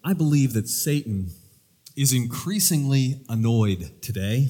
I believe that Satan is increasingly annoyed today.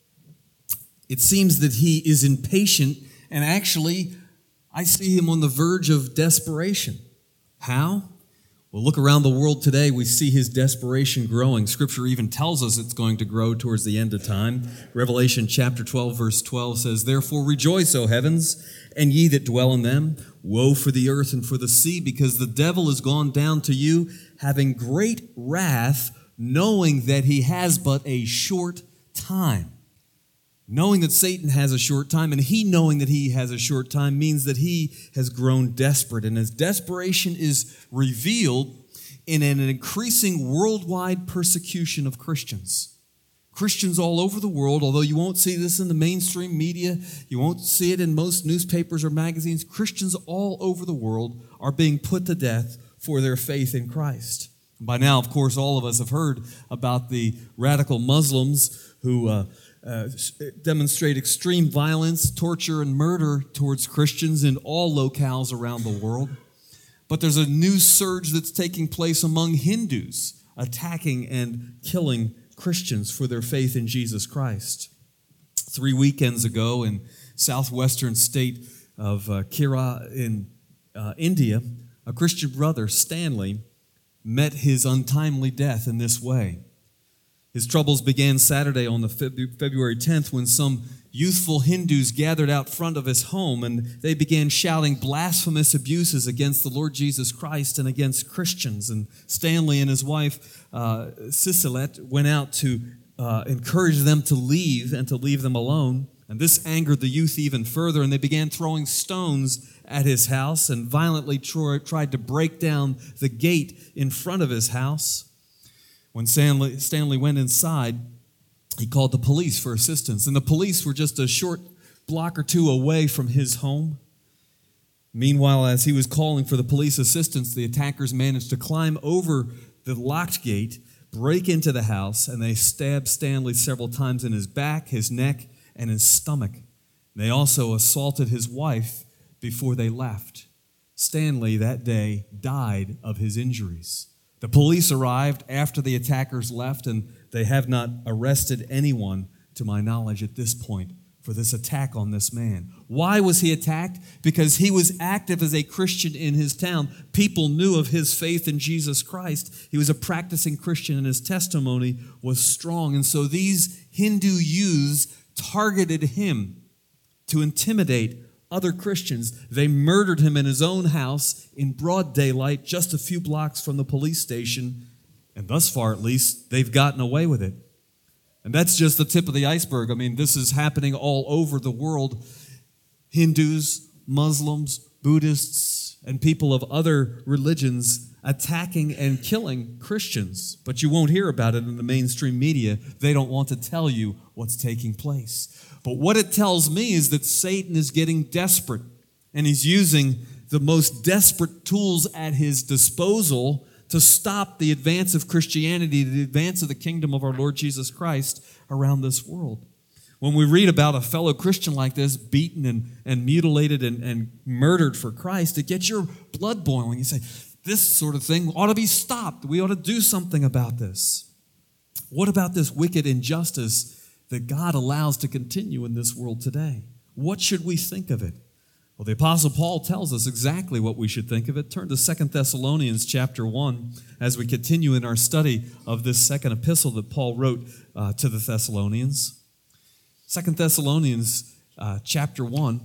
It seems that he is impatient, and actually, I see him on the verge of desperation. How? Well, look around the world today, we see his desperation growing. Scripture even tells us it's going to grow towards the end of time. Revelation chapter 12, verse 12 says, "Therefore rejoice, O heavens, and ye that dwell in them. Woe for the earth and for the sea, because the devil is gone down to you, having great wrath, knowing that he has but a short time." Knowing that Satan has a short time, and he knowing that he has a short time, means that he has grown desperate. And his desperation is revealed in an increasing worldwide persecution of Christians. Christians all over the world, although you won't see this in the mainstream media, you won't see it in most newspapers or magazines, Christians all over the world are being put to death for their faith in Christ. By now, of course, all of us have heard about the radical Muslims who demonstrate extreme violence, torture, and murder towards Christians in all locales around the world. But there's a new surge that's taking place among Hindus, attacking and killing Christians for their faith in Jesus Christ. 3 weekends ago in southwestern state of Kerala in India, a Christian brother, Stanley, met his untimely death in this way. His troubles began Saturday on the February 10th when some youthful Hindus gathered out front of his home, and they began shouting blasphemous abuses against the Lord Jesus Christ and against Christians. And Stanley and his wife, Cecilet, went out to encourage them to leave and to leave them alone. And this angered the youth even further, and they began throwing stones at his house and violently tried to break down the gate in front of his house. When Stanley went inside, he called the police for assistance, and the police were just a short block or two away from his home. Meanwhile, as he was calling for the police assistance, the attackers managed to climb over the locked gate, break into the house, and they stabbed Stanley several times in his back, his neck, and his stomach. They also assaulted his wife before they left. Stanley that day died of his injuries. The police arrived after the attackers left, and they have not arrested anyone, to my knowledge, at this point for this attack on this man. Why was he attacked? Because he was active as a Christian in his town. People knew of his faith in Jesus Christ. He was a practicing Christian, and his testimony was strong. And so these Hindu youths targeted him to intimidate other Christians. They murdered him in his own house in broad daylight, just a few blocks from the police station, and thus far at least, they've gotten away with it. And that's just the tip of the iceberg. I mean, this is happening all over the world. Hindus, Muslims, Buddhists, and people of other religions attacking and killing Christians. But you won't hear about it in the mainstream media. They don't want to tell you what's taking place. But what it tells me is that Satan is getting desperate, and he's using the most desperate tools at his disposal to stop the advance of Christianity, the advance of the kingdom of our Lord Jesus Christ around this world. When we read about a fellow Christian like this, beaten and mutilated and murdered for Christ, it gets your blood boiling. You say, this sort of thing ought to be stopped. We ought to do something about this. What about this wicked injustice that God allows to continue in this world today? What should we think of it? Well, the Apostle Paul tells us exactly what we should think of it. Turn to 2 Thessalonians chapter 1 as we continue in our study of this second epistle that Paul wrote to the Thessalonians. 2 Thessalonians chapter 1,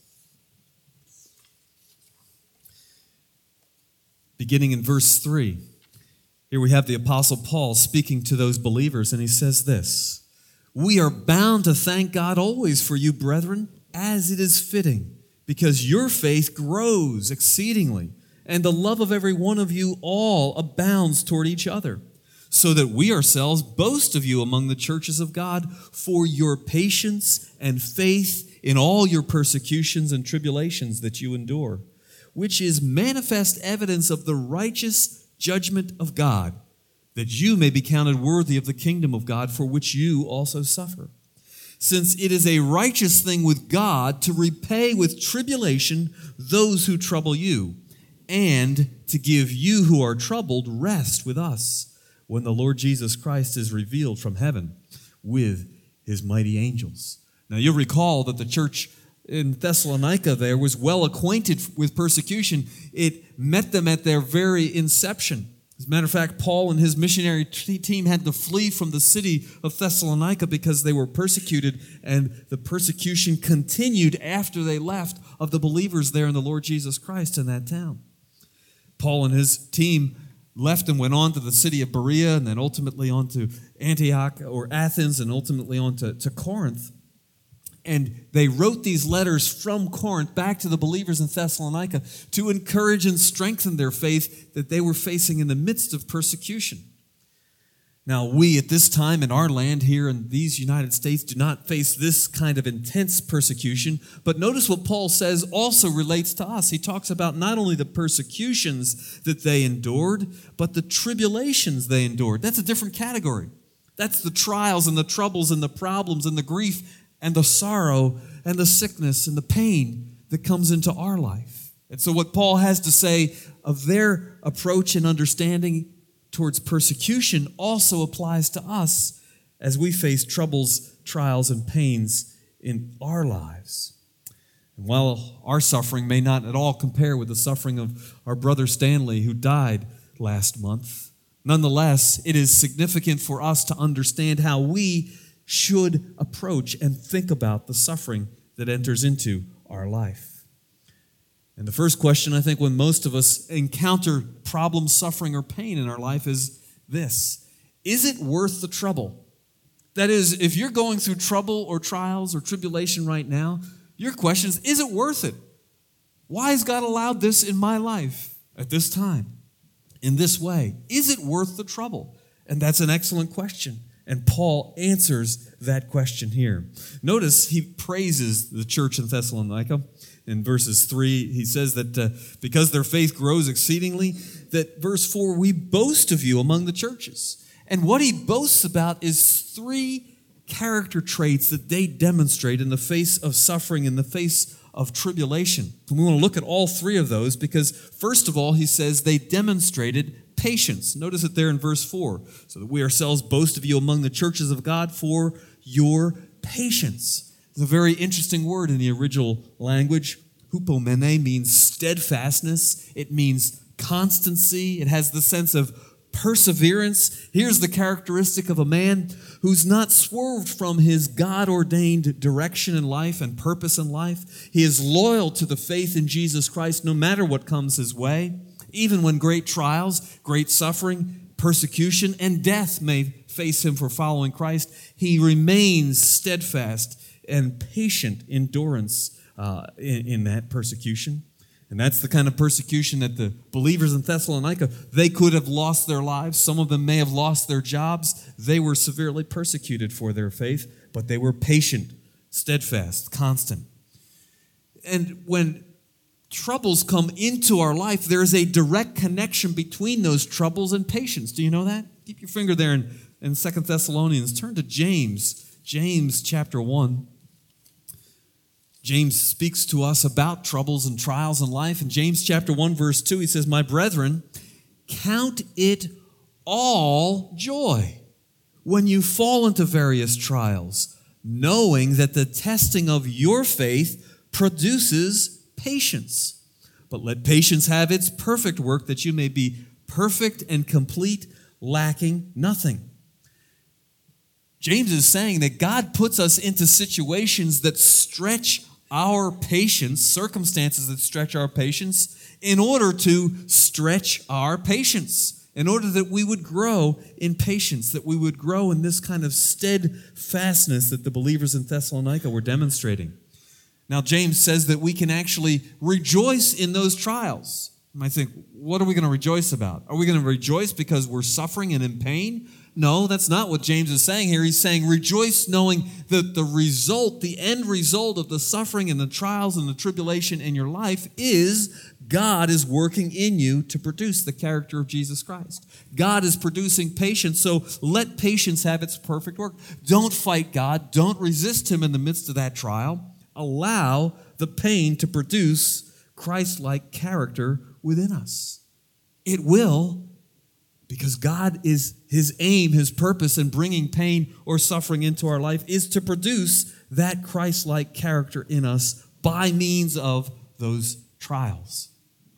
beginning in verse 3. Here we have the Apostle Paul speaking to those believers, and he says this: "We are bound to thank God always for you, brethren, as it is fitting, because your faith grows exceedingly, and the love of every one of you all abounds toward each other, so that we ourselves boast of you among the churches of God for your patience and faith in all your persecutions and tribulations that you endure, which is manifest evidence of the righteous judgment of God, that you may be counted worthy of the kingdom of God for which you also suffer. Since it is a righteous thing with God to repay with tribulation those who trouble you, and to give you who are troubled rest with us when the Lord Jesus Christ is revealed from heaven with his mighty angels. Now you'll recall that the church in Thessalonica there was well acquainted with persecution. It met them at their very inception. As a matter of fact, Paul and his missionary team had to flee from the city of Thessalonica because they were persecuted, and the persecution continued after they left of the believers there in the Lord Jesus Christ in that town. Paul and his team left and went on to the city of Berea, and then ultimately on to Antioch or Athens, and ultimately on to Corinth. And they wrote these letters from Corinth back to the believers in Thessalonica to encourage and strengthen their faith that they were facing in the midst of persecution. Now, we at this time in our land here in these United States do not face this kind of intense persecution, but notice what Paul says also relates to us. He talks about not only the persecutions that they endured, but the tribulations they endured. That's a different category. That's the trials and the troubles and the problems and the grief and the sorrow and the sickness and the pain that comes into our life. And so what Paul has to say of their approach and understanding towards persecution also applies to us as we face troubles, trials, and pains in our lives. And while our suffering may not at all compare with the suffering of our brother Stanley, who died last month, nonetheless, it is significant for us to understand how we should approach and think about the suffering that enters into our life. And the first question, I think, when most of us encounter problem, suffering, or pain in our life is this: is it worth the trouble? That is, if you're going through trouble or trials or tribulation right now, your question is it worth it? Why has God allowed this in my life at this time, in this way? Is it worth the trouble? And that's an excellent question. And Paul answers that question here. Notice he praises the church in Thessalonica. In verses 3, he says that because their faith grows exceedingly, that verse 4, we boast of you among the churches. And what he boasts about is 3 character traits that they demonstrate in the face of suffering, in the face of tribulation. And we want to look at all 3 of those because, first of all, he says they demonstrated patience. Notice it there in verse 4. So that we ourselves boast of you among the churches of God for your patience. It's a very interesting word in the original language. Hupomene means steadfastness. It means constancy. It has the sense of perseverance. Here's the characteristic of a man who's not swerved from his God-ordained direction in life and purpose in life. He is loyal to the faith in Jesus Christ no matter what comes his way. Even when great trials, great suffering, persecution, and death may face him for following Christ, he remains steadfast and patient endurance in that persecution. And that's the kind of persecution that the believers in Thessalonica, they could have lost their lives. Some of them may have lost their jobs. They were severely persecuted for their faith, but they were patient, steadfast, constant. And when troubles come into our life, there is a direct connection between those troubles and patience. Do you know that? Keep your finger there in 2 Thessalonians. Turn to James chapter 1. James speaks to us about troubles and trials in life. In James chapter 1, verse 2, he says, "My brethren, count it all joy when you fall into various trials, knowing that the testing of your faith produces patience. But let patience have its perfect work, that you may be perfect and complete, lacking nothing." James is saying that God puts us into situations that stretch our patience, circumstances that stretch our patience, in order to stretch our patience, in order that we would grow in patience, that we would grow in this kind of steadfastness that the believers in Thessalonica were demonstrating. Now, James says that we can actually rejoice in those trials. You might think, what are we going to rejoice about? Are we going to rejoice because we're suffering and in pain? No, that's not what James is saying here. He's saying rejoice knowing that the end result of the suffering and the trials and the tribulation in your life is God is working in you to produce the character of Jesus Christ. God is producing patience, so let patience have its perfect work. Don't fight God. Don't resist Him in the midst of that trial. Allow the pain to produce Christ-like character within us. It will, because God is his aim, his purpose in bringing pain or suffering into our life is to produce that Christ-like character in us by means of those trials.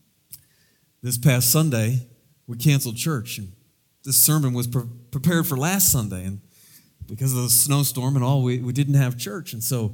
This past Sunday, we canceled church, and this sermon was prepared for last Sunday, and because of the snowstorm and all, we didn't have church, and so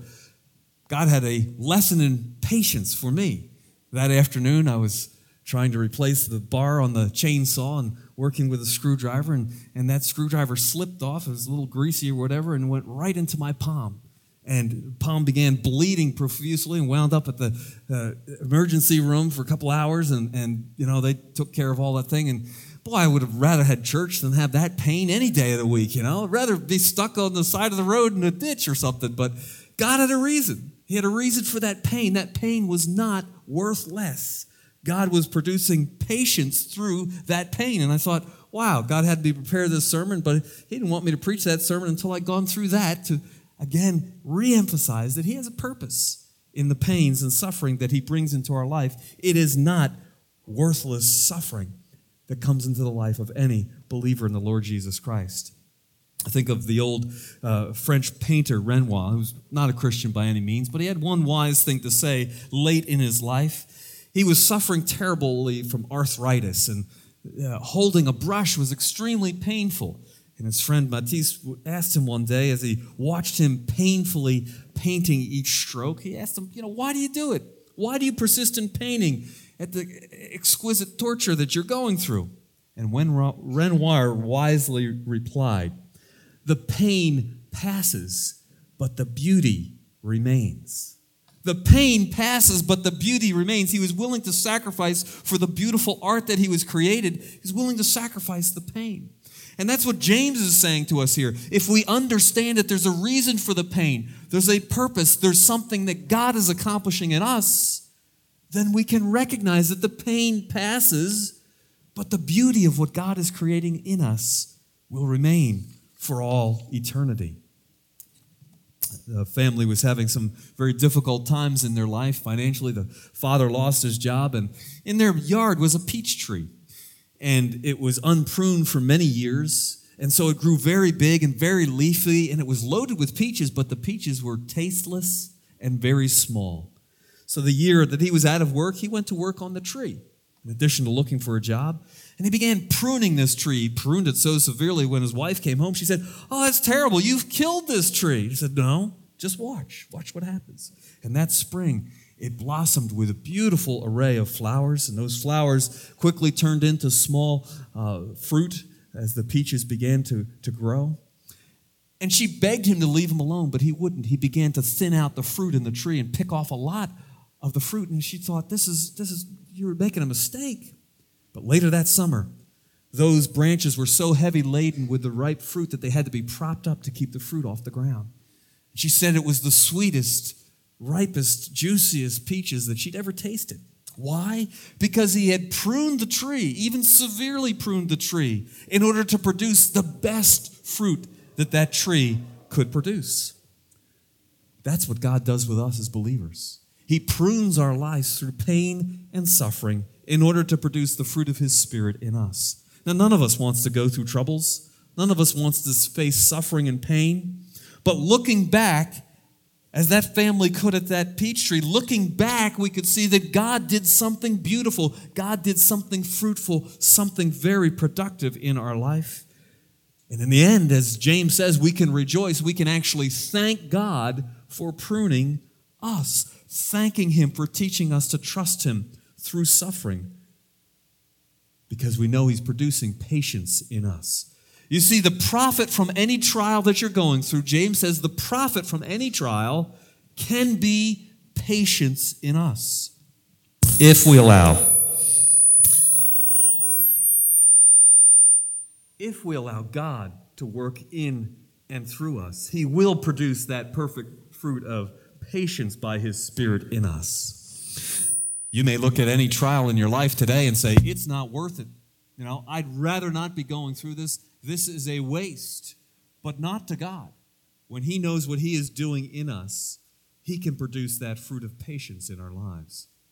God had a lesson in patience for me. That afternoon, I was trying to replace the bar on the chainsaw and working with a screwdriver, and that screwdriver slipped off. It was a little greasy or whatever, and went right into my palm. And palm began bleeding profusely and wound up at the emergency room for a couple hours, and they took care of all that thing. And boy, I would have rather had church than have that pain any day of the week, I'd rather be stuck on the side of the road in a ditch or something. But God had a reason. He had a reason for that pain. That pain was not worth less. God was producing patience through that pain. And I thought, wow, God had me prepare this sermon, but he didn't want me to preach that sermon until I'd gone through that to, again, reemphasize that he has a purpose in the pains and suffering that he brings into our life. It is not worthless suffering that comes into the life of any believer in the Lord Jesus Christ. I think of the old French painter Renoir, who's not a Christian by any means, but he had one wise thing to say late in his life. He was suffering terribly from arthritis, and holding a brush was extremely painful. And his friend Matisse asked him one day, as he watched him painfully painting each stroke, he asked him, why do you do it? Why do you persist in painting at the exquisite torture that you're going through? And when Renoir wisely replied, the pain passes, but the beauty remains. The pain passes, but the beauty remains. He was willing to sacrifice for the beautiful art that he was created. He's willing to sacrifice the pain. And that's what James is saying to us here. If we understand that there's a reason for the pain, there's a purpose, there's something that God is accomplishing in us, then we can recognize that the pain passes, but the beauty of what God is creating in us will remain for all eternity. The family was having some very difficult times in their life financially. The father lost his job, and in their yard was a peach tree. And it was unpruned for many years, and so it grew very big and very leafy, and it was loaded with peaches, but the peaches were tasteless and very small. So the year that he was out of work, he went to work on the tree, in addition to looking for a job. And he began pruning this tree. He pruned it so severely when his wife came home, she said, "Oh, that's terrible. You've killed this tree." He said, "No, just watch. Watch what happens." And that spring, it blossomed with a beautiful array of flowers, and those flowers quickly turned into small fruit as the peaches began to grow. And she begged him to leave him alone, but he wouldn't. He began to thin out the fruit in the tree and pick off a lot of the fruit, and she thought, this is you were making a mistake. But later that summer, those branches were so heavy laden with the ripe fruit that they had to be propped up to keep the fruit off the ground. She said it was the sweetest, ripest, juiciest peaches that she'd ever tasted. Why? Because he had pruned the tree, even severely pruned the tree, in order to produce the best fruit that tree could produce. That's what God does with us as believers. He prunes our lives through pain and suffering in order to produce the fruit of His Spirit in us. Now, none of us wants to go through troubles. None of us wants to face suffering and pain. But looking back, as that family could at that peach tree, looking back, we could see that God did something beautiful. God did something fruitful, something very productive in our life. And in the end, as James says, we can rejoice. We can actually thank God for pruning us, thanking Him for teaching us to trust Him through suffering, because we know He's producing patience in us. You see, the profit from any trial that you're going through, James says the profit from any trial can be patience in us, if we allow. If we allow God to work in and through us, He will produce that perfect fruit of patience by His Spirit in us. You may look at any trial in your life today and say, it's not worth it. I'd rather not be going through this. This is a waste. But not to God. When He knows what He is doing in us, He can produce that fruit of patience in our lives.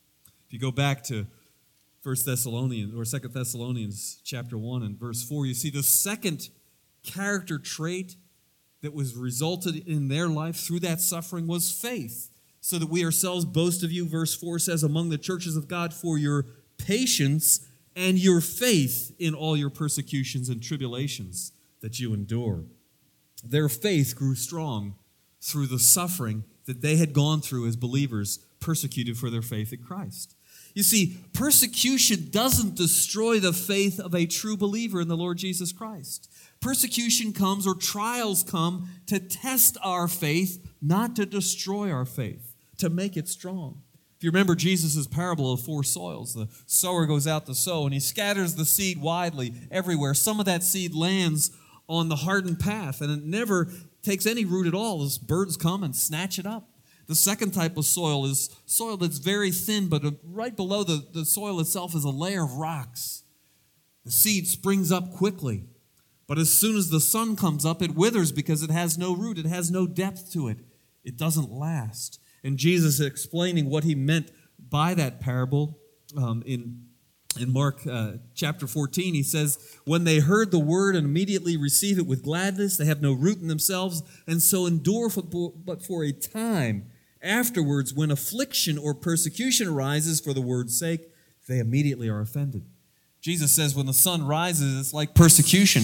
If you go back to 1 Thessalonians or 2 Thessalonians chapter 1 and verse 4, you see the second character trait that was resulted in their life through that suffering was faith, so that we ourselves boast of you, verse 4 says, among the churches of God for your patience and your faith in all your persecutions and tribulations that you endure. Their faith grew strong through the suffering that they had gone through as believers, persecuted for their faith in Christ. You see, persecution doesn't destroy the faith of a true believer in the Lord Jesus Christ. Persecution comes, or trials come, to test our faith, not to destroy our faith, to make it strong. If you remember Jesus' parable of 4 soils, the sower goes out to sow, and he scatters the seed widely everywhere. Some of that seed lands on the hardened path, and it never takes any root at all as birds come and snatch it up. The second type of soil is soil that's very thin, but right below the soil itself is a layer of rocks. The seed springs up quickly, but as soon as the sun comes up, it withers because it has no root. It has no depth to it. It doesn't last. And Jesus is explaining what he meant by that parable in Mark chapter 14. He says, when they heard the word and immediately receive it with gladness, they have no root in themselves, and so endure but for a time. Afterwards, when affliction or persecution arises for the word's sake, they immediately are offended. Jesus says when the sun rises, it's like persecution.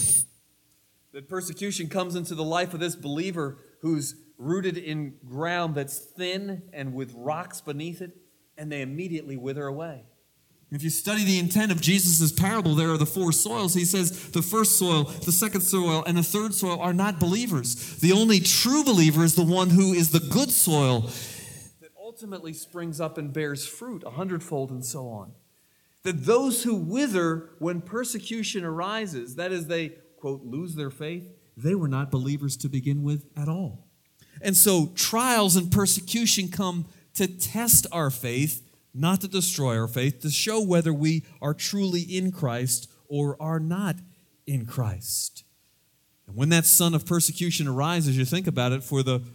That persecution comes into the life of this believer who's rooted in ground that's thin and with rocks beneath it, and they immediately wither away. If you study the intent of Jesus' parable, there are the 4 soils. He says the first soil, the second soil, and the third soil are not believers. The only true believer is the one who is the good soil that ultimately springs up and bears fruit 100-fold and so on. That those who wither when persecution arises, that is, they, quote, lose their faith, they were not believers to begin with at all. And so trials and persecution come to test our faith, not to destroy our faith, to show whether we are truly in Christ or are not in Christ. And when that sun of persecution arises, you think about it, for the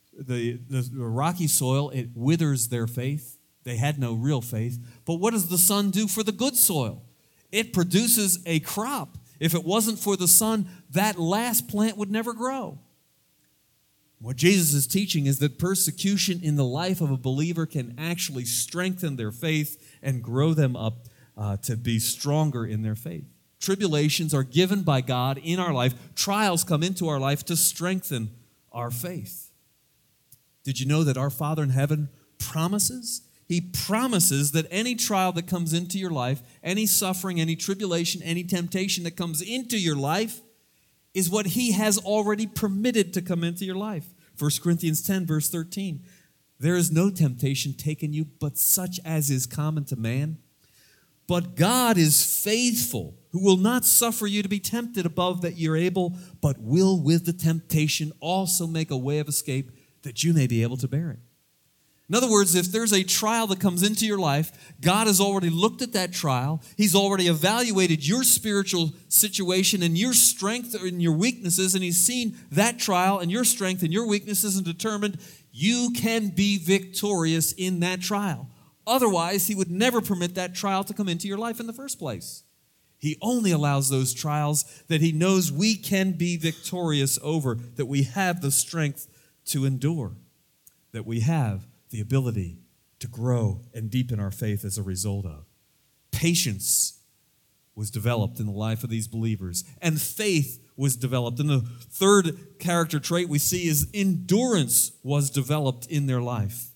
rocky soil, it withers their faith. They had no real faith. But what does the sun do for the good soil? It produces a crop. If it wasn't for the sun, that last plant would never grow. What Jesus is teaching is that persecution in the life of a believer can actually strengthen their faith and grow them up to be stronger in their faith. Tribulations are given by God in our life. Trials come into our life to strengthen our faith. Did you know that our Father in heaven promises? He promises that any trial that comes into your life, any suffering, any tribulation, any temptation that comes into your life is what He has already permitted to come into your life. 1 Corinthians 10, verse 13. There is no temptation taken you but such as is common to man. But God is faithful, who will not suffer you to be tempted above that you're able, but will with the temptation also make a way of escape that you may be able to bear it. In other words, if there's a trial that comes into your life, God has already looked at that trial. He's already evaluated your spiritual situation and your strength and your weaknesses, and He's seen that trial and your strength and your weaknesses and determined you can be victorious in that trial. Otherwise, He would never permit that trial to come into your life in the first place. He only allows those trials that He knows we can be victorious over, that we have the strength to endure, that we have the ability to grow and deepen our faith as a result of. Patience was developed in the life of these believers, and faith was developed. And the third character trait we see is endurance was developed in their life.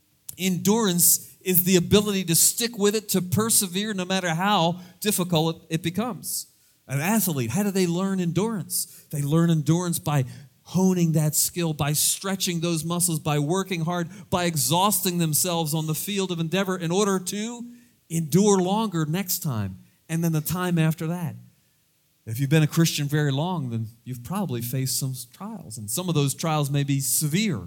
Endurance is the ability to stick with it, to persevere no matter how difficult it becomes. An athlete, how do they learn endurance? They learn endurance by honing that skill, by stretching those muscles, by working hard, by exhausting themselves on the field of endeavor in order to endure longer next time and then the time after that. If you've been a Christian very long, then you've probably faced some trials, and some of those trials may be severe.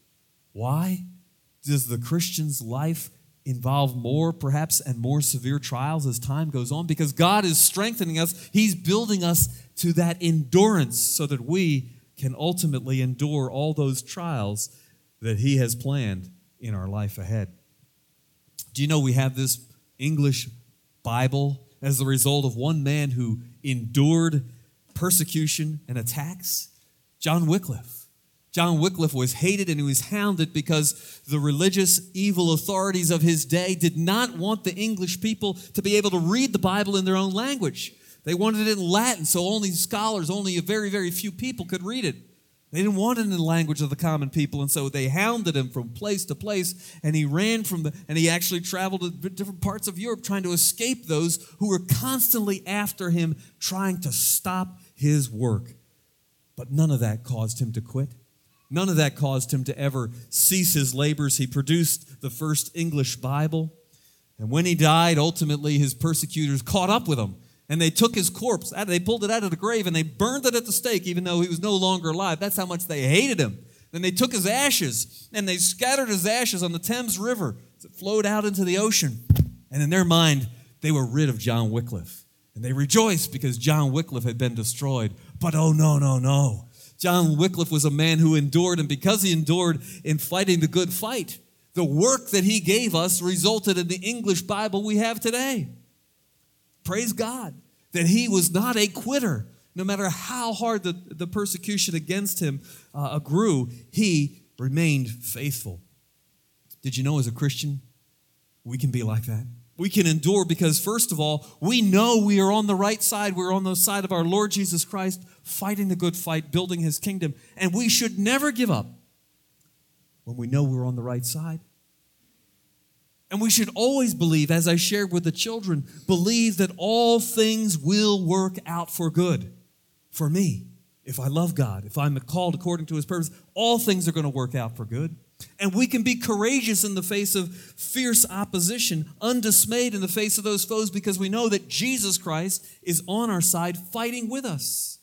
Why? Does the Christian's life involve more, perhaps, and more severe trials as time goes on? Because God is strengthening us. He's building us to that endurance so that we can ultimately endure all those trials that He has planned in our life ahead. Do you know we have this English Bible as the result of one man who endured persecution and attacks? John Wycliffe. John Wycliffe was hated and he was hounded because the religious evil authorities of his day did not want the English people to be able to read the Bible in their own language. They wanted it in Latin, so only scholars, only a very, very few people could read it. They didn't want it in the language of the common people, and so they hounded him from place to place, and he ran and he actually traveled to different parts of Europe trying to escape those who were constantly after him, trying to stop his work. But none of that caused him to quit. None of that caused him to ever cease his labors. He produced the first English Bible, and when he died, ultimately his persecutors caught up with him. And they took his corpse, they pulled it out of the grave, and they burned it at the stake, even though he was no longer alive. That's how much they hated him. Then they took his ashes, and they scattered his ashes on the Thames River as it flowed out into the ocean. And in their mind, they were rid of John Wycliffe. And they rejoiced because John Wycliffe had been destroyed. But oh, no, no, no. John Wycliffe was a man who endured, and because he endured in fighting the good fight, the work that he gave us resulted in the English Bible we have today. Praise God that he was not a quitter. No matter how hard the persecution against him grew, he remained faithful. Did you know as a Christian, we can be like that? We can endure because, first of all, we know we are on the right side. We're on the side of our Lord Jesus Christ, fighting the good fight, building his kingdom. And we should never give up when we know we're on the right side. And we should always believe, as I shared with the children, believe that all things will work out for good for me. If I love God, if I'm called according to his purpose, all things are going to work out for good. And we can be courageous in the face of fierce opposition, undismayed in the face of those foes, because we know that Jesus Christ is on our side fighting with us.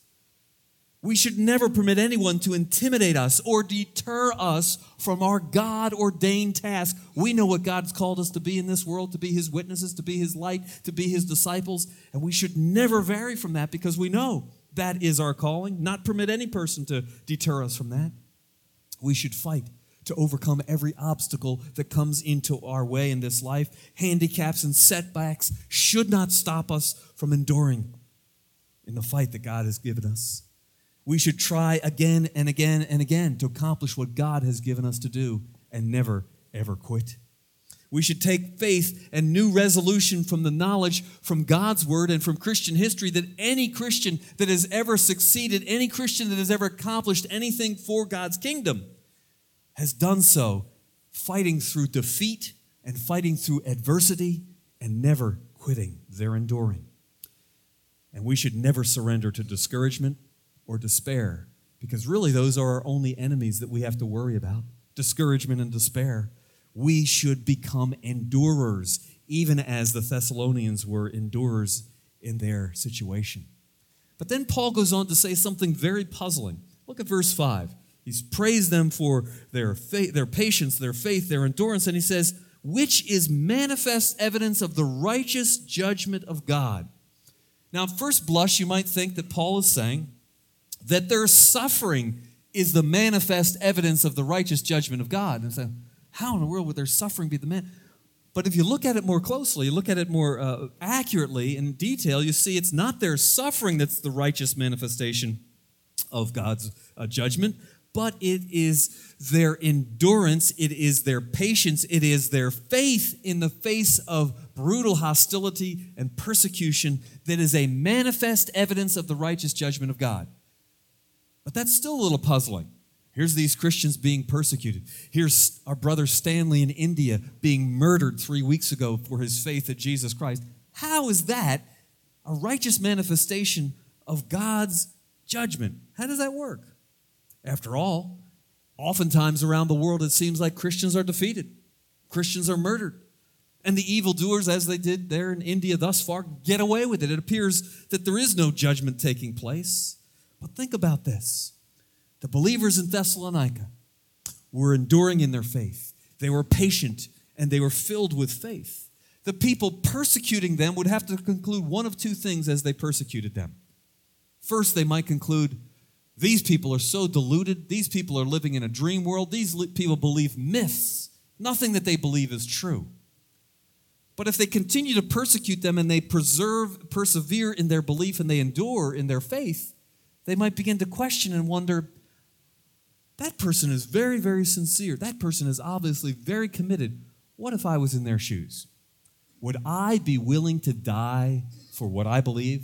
We should never permit anyone to intimidate us or deter us from our God-ordained task. We know what God's called us to be in this world, to be his witnesses, to be his light, to be his disciples, and we should never vary from that because we know that is our calling. Not permit any person to deter us from that. We should fight to overcome every obstacle that comes into our way in this life. Handicaps and setbacks should not stop us from enduring in the fight that God has given us. We should try again and again and again to accomplish what God has given us to do and never, ever quit. We should take faith and new resolution from the knowledge from God's word and from Christian history that any Christian that has ever succeeded, any Christian that has ever accomplished anything for God's kingdom has done so fighting through defeat and fighting through adversity and never quitting. They're enduring. And we should never surrender to discouragement or despair, because really those are our only enemies that we have to worry about, discouragement and despair. We should become endurers, even as the Thessalonians were endurers in their situation. But then Paul goes on to say something very puzzling. Look at verse 5. He's praised them for their faith, their patience, their faith, their endurance, and he says, which is manifest evidence of the righteous judgment of God. Now, at first blush, you might think that Paul is saying that their suffering is the manifest evidence of the righteous judgment of God. And so, how in the world would their suffering be the man? But if you look at it more closely, you look at it more accurately in detail, you see it's not their suffering that's the righteous manifestation of God's judgment, but it is their endurance, it is their patience, it is their faith in the face of brutal hostility and persecution that is a manifest evidence of the righteous judgment of God. But that's still a little puzzling. Here's these Christians being persecuted. Here's our brother Stanley in India being murdered 3 weeks ago for his faith in Jesus Christ. How is that a righteous manifestation of God's judgment? How does that work? After all, oftentimes around the world it seems like Christians are defeated. Christians are murdered. And the evildoers, as they did there in India thus far, get away with it. It appears that there is no judgment taking place. But think about this. The believers in Thessalonica were enduring in their faith. They were patient and they were filled with faith. The people persecuting them would have to conclude one of two things as they persecuted them. First, they might conclude, these people are so deluded. These people are living in a dream world. These people believe myths. Nothing that they believe is true. But if they continue to persecute them and they persevere in their belief and they endure in their faith, they might begin to question and wonder, that person is very, very sincere. That person is obviously very committed. What if I was in their shoes? Would I be willing to die for what I believe?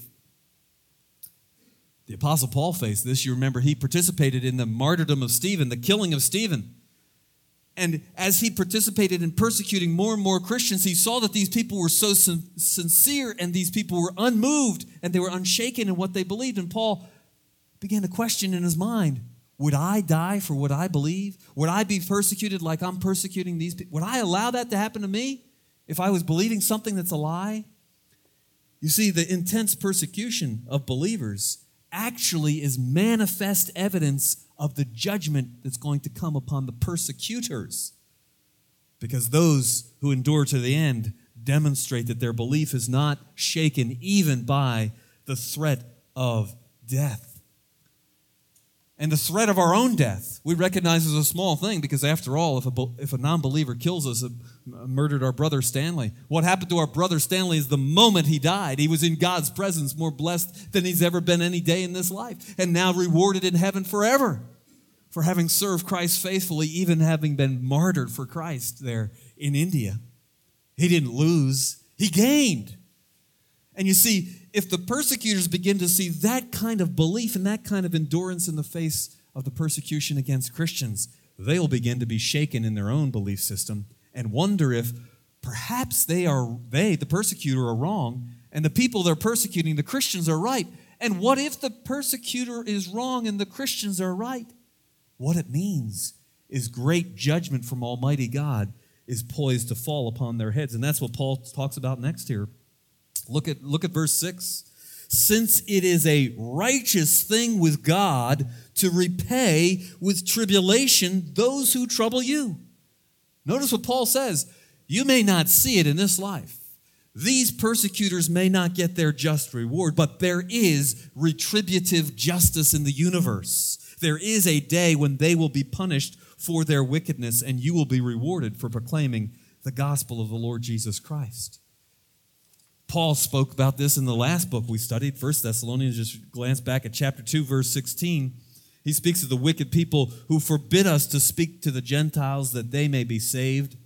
The Apostle Paul faced this. You remember he participated in the martyrdom of Stephen, the killing of Stephen. And as he participated in persecuting more and more Christians, he saw that these people were so sincere and these people were unmoved and they were unshaken in what they believed. And Paul began to question in his mind, would I die for what I believe? Would I be persecuted like I'm persecuting these people? Would I allow that to happen to me if I was believing something that's a lie? You see, the intense persecution of believers actually is manifest evidence of the judgment that's going to come upon the persecutors. Because those who endure to the end demonstrate that their belief is not shaken even by the threat of death. And the threat of our own death, we recognize as a small thing because after all, if a non-believer kills us, murdered our brother Stanley, what happened to our brother Stanley is the moment he died, he was in God's presence more blessed than he's ever been any day in this life, and now rewarded in heaven forever for having served Christ faithfully, even having been martyred for Christ there in India. He didn't lose, he gained. And you see, if the persecutors begin to see that kind of belief and that kind of endurance in the face of the persecution against Christians, they'll begin to be shaken in their own belief system and wonder if perhaps they, the persecutor, are wrong, and the people they're persecuting, the Christians, are right. And what if the persecutor is wrong and the Christians are right? What it means is great judgment from Almighty God is poised to fall upon their heads. And that's what Paul talks about next here. Look at verse 6. Since it is a righteous thing with God to repay with tribulation those who trouble you. Notice what Paul says. You may not see it in this life. These persecutors may not get their just reward, but there is retributive justice in the universe. There is a day when they will be punished for their wickedness, and you will be rewarded for proclaiming the gospel of the Lord Jesus Christ. Paul spoke about this in the last book we studied, 1 Thessalonians. Just glance back at chapter 2, verse 16. He speaks of the wicked people who forbid us to speak to the Gentiles that they may be saved,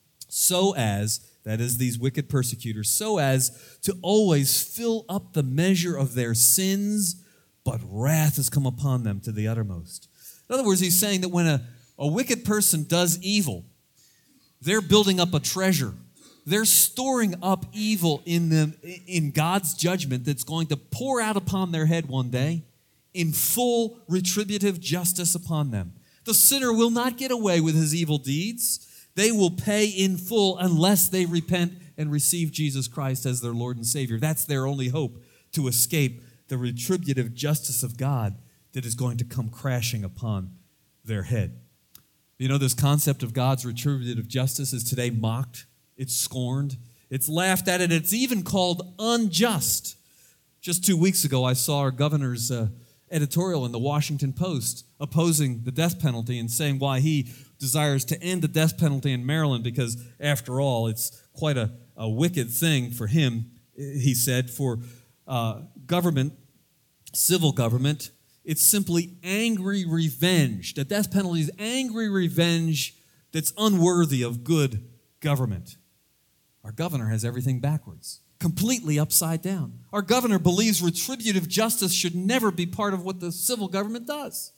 so as, that is, these wicked persecutors, so as to always fill up the measure of their sins, but wrath has come upon them to the uttermost. In other words, he's saying that when a wicked person does evil, they're building up a treasure. They're storing up evil in God's judgment that's going to pour out upon their head one day in full retributive justice upon them. The sinner will not get away with his evil deeds. They will pay in full unless they repent and receive Jesus Christ as their Lord and Savior. That's their only hope to escape the retributive justice of God that is going to come crashing upon their head. You know, this concept of God's retributive justice is today mocked. It's scorned. It's laughed at, and it's even called unjust. Just 2 weeks ago, I saw our governor's editorial in the Washington Post opposing the death penalty and saying why he desires to end the death penalty in Maryland because, after all, it's quite a wicked thing for him, he said, for government, civil government. It's simply angry revenge. The death penalty is angry revenge that's unworthy of good government. Our governor has everything backwards, completely upside down. Our governor believes retributive justice should never be part of what the civil government does.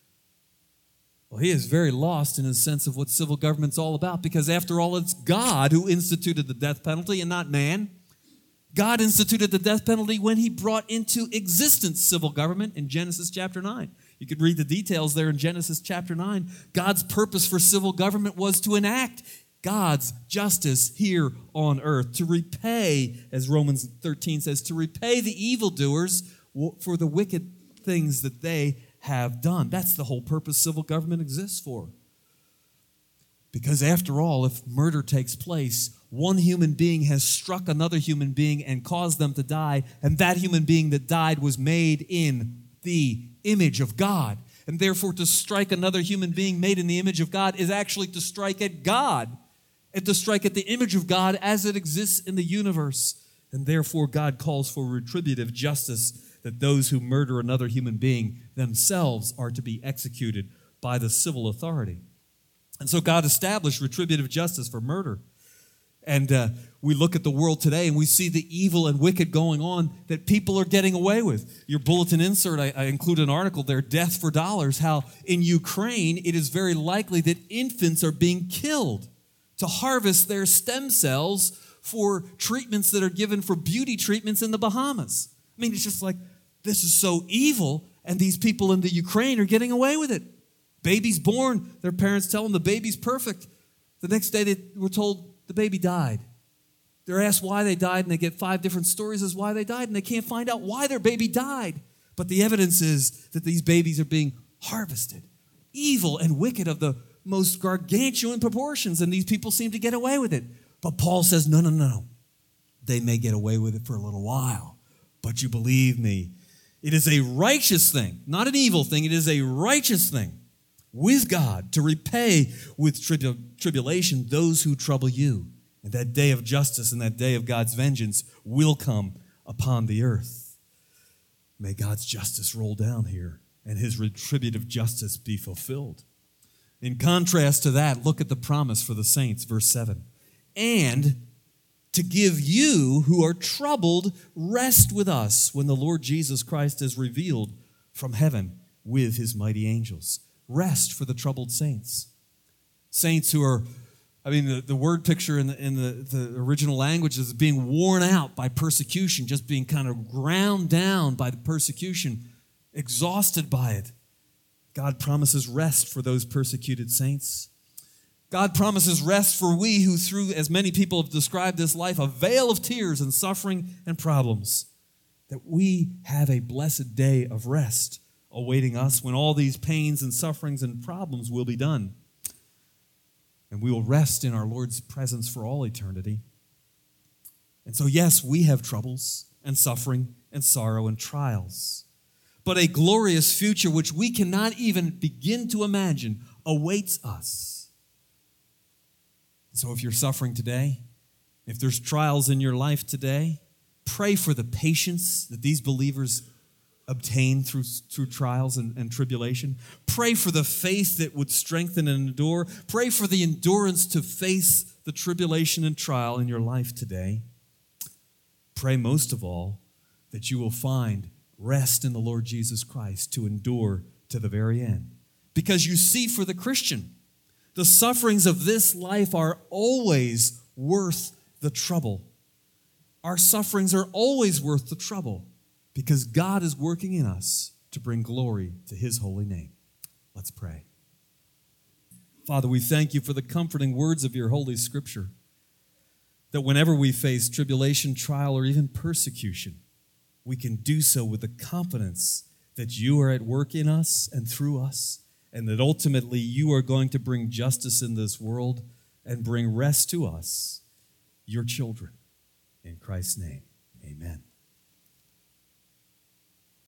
Well, he is very lost in his sense of what civil government's all about because, after all, it's God who instituted the death penalty and not man. God instituted the death penalty when he brought into existence civil government in Genesis chapter 9. You could read the details there in Genesis chapter 9. God's purpose for civil government was to enact God's justice here on earth, to repay, as Romans 13 says, to repay the evildoers for the wicked things that they have done. That's the whole purpose civil government exists for. Because after all, if murder takes place, one human being has struck another human being and caused them to die, and that human being that died was made in the image of God. And therefore, to strike another human being made in the image of God is actually to strike at God. and to strike at the image of God as it exists in the universe. And therefore, God calls for retributive justice, that those who murder another human being themselves are to be executed by the civil authority. And so God established retributive justice for murder. And we look at the world today and we see the evil and wicked going on that people are getting away with. Your bulletin insert, I include an article there, Death for Dollars, how in Ukraine it is very likely that infants are being killed to harvest their stem cells for treatments that are given for beauty treatments in the Bahamas. I mean, it's just like, this is so evil, and these people in the Ukraine are getting away with it. Baby's born, their parents tell them the baby's perfect. The next day they were told the baby died. They're asked why they died, and they get 5 different stories as why they died, and they can't find out why their baby died. But the evidence is that these babies are being harvested. Evil and wicked of the most gargantuan proportions, and these people seem to get away with it. But Paul says, no. They may get away with it for a little while, but you believe me, it is a righteous thing, not an evil thing. It is a righteous thing with God to repay with tribulation those who trouble you. And that day of justice and that day of God's vengeance will come upon the earth. May God's justice roll down here and his retributive justice be fulfilled. In contrast to that, look at the promise for the saints, verse 7. And to give you who are troubled rest with us when the Lord Jesus Christ is revealed from heaven with his mighty angels. Rest for the troubled saints. Saints who are, the word picture in the original language is being worn out by persecution, just being kind of ground down by the persecution, exhausted by it. God promises rest for those persecuted saints. God promises rest for we who, through, as many people have described this life, a veil of tears and suffering and problems, that we have a blessed day of rest awaiting us when all these pains and sufferings and problems will be done. And we will rest in our Lord's presence for all eternity. And so, yes, we have troubles and suffering and sorrow and trials, but a glorious future which we cannot even begin to imagine awaits us. So if you're suffering today, if there's trials in your life today, pray for the patience that these believers obtain through trials and tribulation. Pray for the faith that would strengthen and endure. Pray for the endurance to face the tribulation and trial in your life today. Pray most of all that you will find rest in the Lord Jesus Christ to endure to the very end. Because you see, for the Christian, the sufferings of this life are always worth the trouble. Our sufferings are always worth the trouble because God is working in us to bring glory to his holy name. Let's pray. Father, we thank you for the comforting words of your holy scripture, that whenever we face tribulation, trial, or even persecution, we can do so with the confidence that you are at work in us and through us, and that ultimately you are going to bring justice in this world and bring rest to us, your children. In Christ's name, amen.